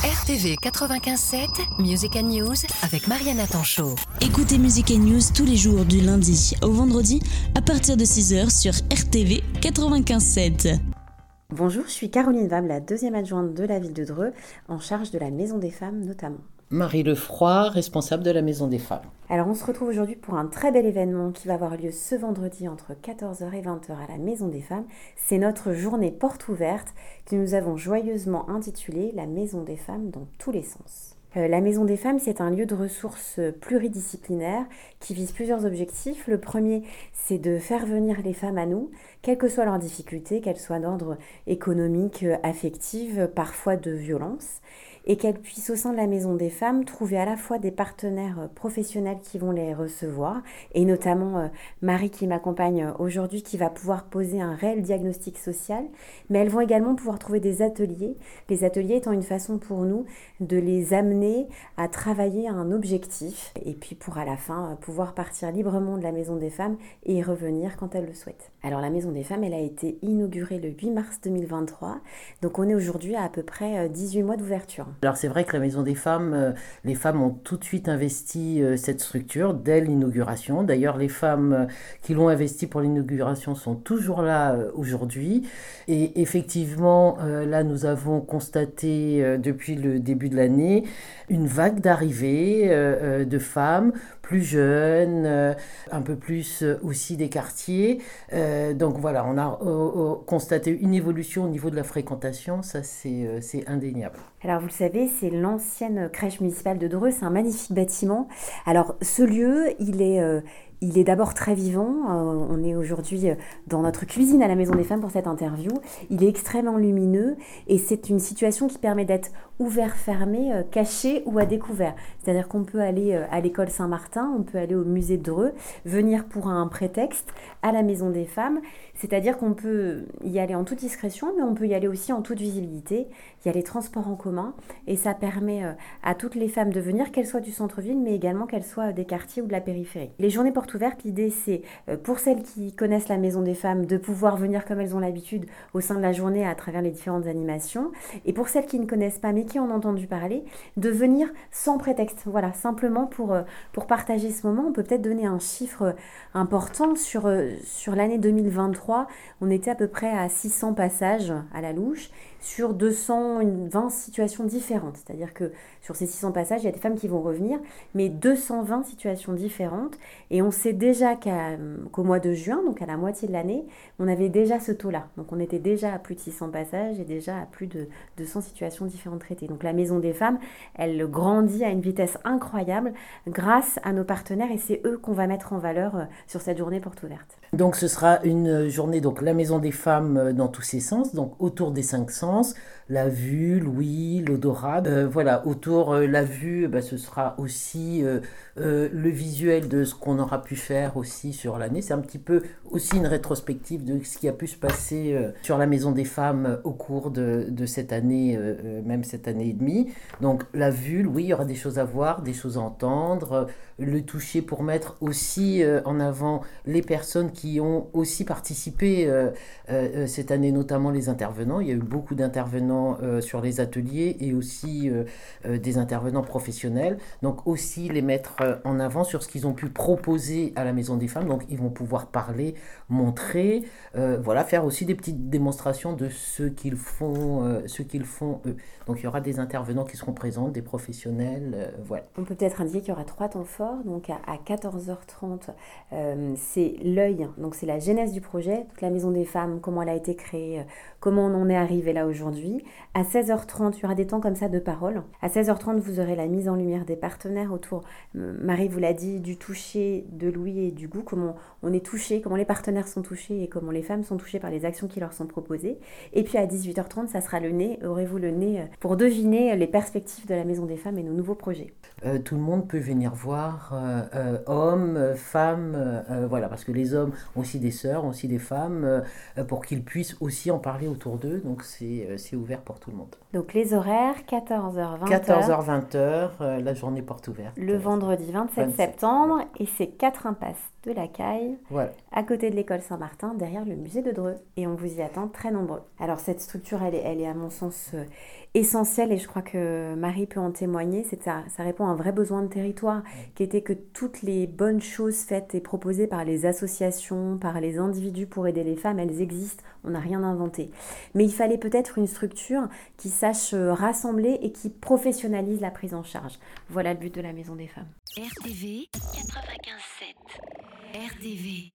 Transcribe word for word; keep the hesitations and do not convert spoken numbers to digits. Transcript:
R T V quatre-vingt-quinze sept, Music and News avec Mariana Tanchot. Écoutez Music and News tous les jours du lundi au vendredi à partir de six heures sur R T V quatre-vingt-quinze sept. Bonjour, je suis Caroline Vab, la deuxième adjointe de la ville de Dreux, en charge de la Maison des Femmes notamment. Marie Lefroy, responsable de la Maison des Femmes. Alors on se retrouve aujourd'hui pour un très bel événement qui va avoir lieu ce vendredi entre quatorze heures et vingt heures à la Maison des Femmes. C'est notre journée porte ouverte que nous avons joyeusement intitulée La Maison des Femmes dans tous les sens. Euh, la Maison des Femmes, c'est un lieu de ressources pluridisciplinaire qui vise plusieurs objectifs. Le premier, c'est de faire venir les femmes à nous, quelles que soient leurs difficultés, qu'elles soient d'ordre économique, affectif, parfois de violence, et qu'elles puissent au sein de la Maison des Femmes trouver à la fois des partenaires professionnels qui vont les recevoir, et notamment euh, Marie qui m'accompagne aujourd'hui qui va pouvoir poser un réel diagnostic social, mais elles vont également pouvoir trouver des ateliers, les ateliers étant une façon pour nous de les amener à travailler à un objectif, et puis pour à la fin euh, pouvoir partir librement de la Maison des Femmes et y revenir quand elles le souhaitent. Alors la Maison des Femmes, elle a été inaugurée le huit mars deux mille vingt-trois, donc on est aujourd'hui à à peu près dix-huit mois d'ouverture. Alors c'est vrai que la Maison des Femmes, euh, les femmes ont tout de suite investi euh, cette structure dès l'inauguration. D'ailleurs, les femmes euh, qui l'ont investi pour l'inauguration sont toujours là euh, aujourd'hui. Et effectivement, euh, là, nous avons constaté euh, depuis le début de l'année une vague d'arrivées euh, euh, de femmes plus jeunes, euh, un peu plus euh, aussi des quartiers. Euh, donc voilà, on a euh, euh, constaté une évolution au niveau de la fréquentation, ça c'est, euh, c'est indéniable. Alors vous le savez, c'est l'ancienne crèche municipale de Dreux, c'est un magnifique bâtiment. Alors ce lieu, il est... Euh, Il est d'abord très vivant, euh, on est aujourd'hui dans notre cuisine à la Maison des Femmes pour cette interview. Il est extrêmement lumineux et c'est une situation qui permet d'être ouvert, fermé, euh, caché ou à découvert. C'est-à-dire qu'on peut aller euh, à l'école Saint-Martin, on peut aller au musée de Dreux, venir pour un prétexte à la Maison des Femmes. C'est-à-dire qu'on peut y aller en toute discrétion, mais on peut y aller aussi en toute visibilité. Il y a les transports en commun et ça permet euh, à toutes les femmes de venir, qu'elles soient du centre-ville, mais également qu'elles soient des quartiers ou de la périphérie. Les journées portes ouvertes, l'idée c'est euh, pour celles qui connaissent la Maison des Femmes de pouvoir venir comme elles ont l'habitude au sein de la journée à travers les différentes animations. Et pour celles qui ne connaissent pas mais qui en ont entendu parler, de venir sans prétexte. Voilà, simplement pour, euh, pour partager ce moment. On peut peut-être donner un chiffre important sur, euh, sur l'année deux mille vingt-trois. On était à peu près à six cents passages à la louche sur deux cent vingt situations différentes. C'est-à-dire que sur ces six cents passages, il y a des femmes qui vont revenir, mais deux cent vingt situations différentes. Et on sait déjà qu'à, qu'au mois de juin, donc à la moitié de l'année, on avait déjà ce taux-là. Donc on était déjà à plus de six cents passages et déjà à plus de deux cents situations différentes traitées. Donc la Maison des Femmes, elle grandit à une vitesse incroyable grâce à nos partenaires et c'est eux qu'on va mettre en valeur sur cette journée porte ouverte. Donc ce sera une journée, donc la Maison des Femmes dans tous ses sens, donc autour des cinq sens, la vue, l'ouïe, l'odorat. Euh, voilà, autour euh, la vue, bah, ce sera aussi euh, euh, le visuel de ce qu'on aura pu faire aussi sur l'année. C'est un petit peu aussi une rétrospective de ce qui a pu se passer euh, sur la Maison des Femmes euh, au cours de, de cette année, euh, même cette année et demie. Donc la vue, oui, il y aura des choses à voir, des choses à entendre, euh, le toucher pour mettre aussi euh, en avant les personnes qui ont aussi participé euh, euh, cette année, notamment les intervenants. Il y a eu beaucoup d'intervenants euh, sur les ateliers et aussi euh, euh, des intervenants professionnels. Donc aussi les mettre euh, en avant sur ce qu'ils ont pu proposer à la Maison des Femmes. Donc ils vont pouvoir parler, montrer, euh, voilà, faire aussi des petites démonstrations de ce qu'ils font, euh, ce qu'ils font eux. Donc il y aura des intervenants qui seront présents, des professionnels, euh, voilà. On peut peut-être indiquer qu'il y aura trois temps forts. Donc à, à quatorze heures trente, euh, c'est l'œil, donc c'est la genèse du projet, toute la Maison des Femmes, comment elle a été créée, euh, comment on en est arrivé là aujourd'hui. À seize heures trente, il y aura des temps comme ça de parole. À seize heures trente, vous aurez la mise en lumière des partenaires autour, euh, Marie vous l'a dit, du toucher, de l'ouïe et du goût, comment on est touché, comment les partenaires sont touchés et comment les femmes sont touchées par les actions qui leur sont proposées. Et puis à dix-huit heures trente, ça sera le nez, aurez-vous le nez pour deviner les perspectives de la Maison des Femmes et nos nouveaux projets. Euh, tout le monde peut venir voir, euh, euh, hommes, euh, femmes, euh, voilà, parce que les hommes ont aussi des sœurs, ont aussi des femmes, euh, pour qu'ils puissent aussi en parler autour d'eux, donc c'est, euh, c'est ouvert pour tout le monde. Donc les horaires, quatorze heures vingt. quatorze heures vingt, euh, la journée porte ouverte. Le vendredi vingt-sept septembre, et c'est quatre impasses de la Caille, voilà, à côté de l'école Saint-Martin, derrière le musée de Dreux. Et on vous y attend très nombreux. Alors cette structure, elle est, elle est à mon sens euh, essentiel, et je crois que Marie peut en témoigner, c'est que ça, ça répond à un vrai besoin de territoire, qui était que toutes les bonnes choses faites et proposées par les associations, par les individus pour aider les femmes, elles existent, on n'a rien inventé. Mais il fallait peut-être une structure qui sache rassembler et qui professionnalise la prise en charge. Voilà le but de la Maison des Femmes. R T V quatre-vingt-quinze sept. R T V